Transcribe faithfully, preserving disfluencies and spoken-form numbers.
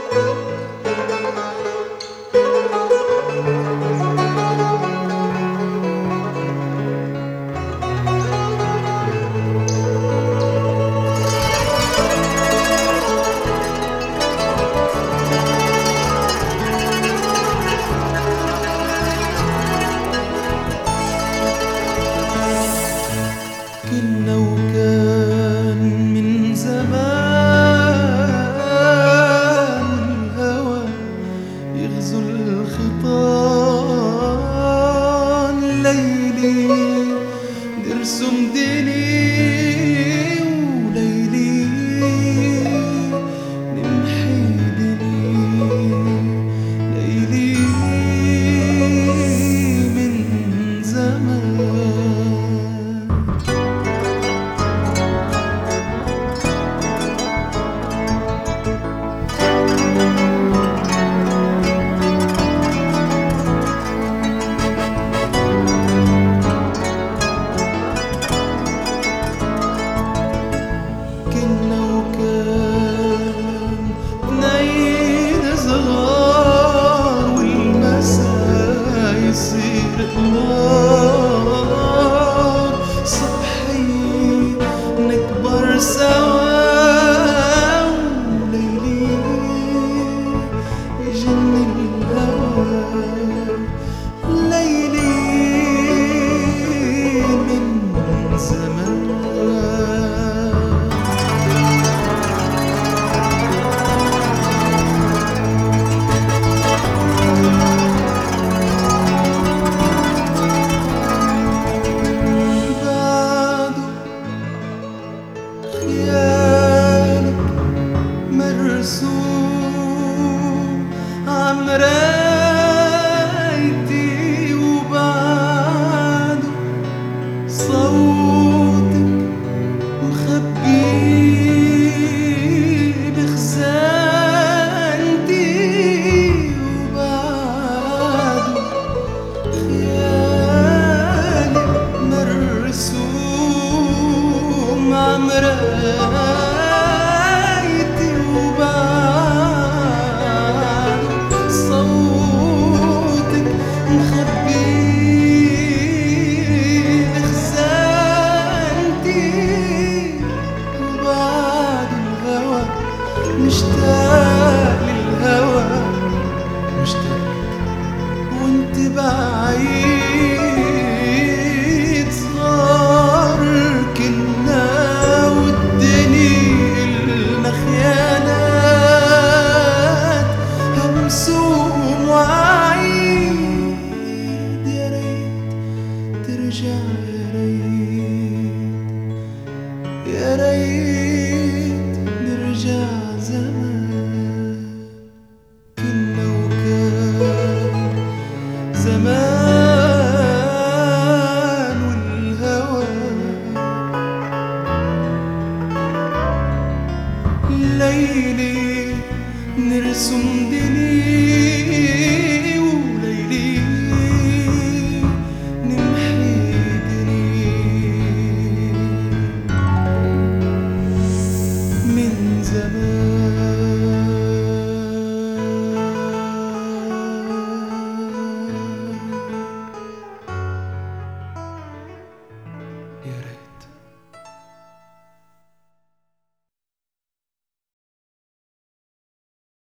كنا وكان من زمان الهوى يغزو الخطان، ليلي نرسم ديني وليلي نمحي ديني، ليلي من زمان. يصير نار صبحي نكبر سوا، وليلي يجن الهوى، ليلي من زمان. مرسوم عمرايتي وبعده صوتك مخبي بخزانتي، وبعده خيالك مرسوم عمرايتي، مشتاق للهوى مشتاق وانت بعيد، صار كنا والدني إلنا خيانات همسوم وعيد، يا ريت ترجع، يا ريت يا ريت نرجع زمان. كنا وكان زمان والهوى ليلي نرسم دنيا